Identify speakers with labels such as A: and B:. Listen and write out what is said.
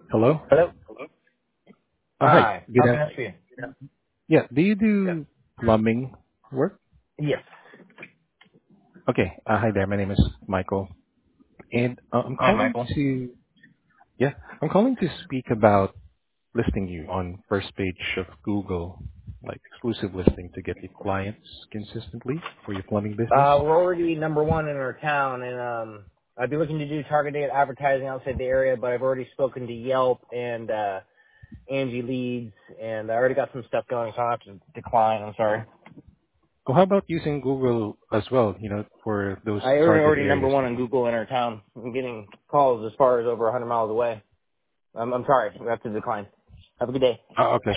A: Hello?
B: Hello?
A: Hi.
B: Hi.
A: Good
B: How can I help
A: afternoon.
B: you?
A: Yeah. Do you do plumbing work?
B: Yes.
A: Okay. Hi there. My name is Michael, and
B: Hi, Michael.
A: I'm calling to speak about listing you on first page of Google, like exclusive listing to get you clients consistently for your plumbing business.
B: We're already number one in our town, and I'd be looking to do targeted advertising outside the area, but I've already spoken to Yelp and Angie Leads, and I already got some stuff going, so I'll have to decline. I'm sorry.
A: Well, how about using Google as well, for those
B: I
A: target
B: already number
A: areas?
B: one on Google in our town. I'm getting calls as far as over 100 miles away. I'm sorry. We have to decline. Have a good day.
A: Okay.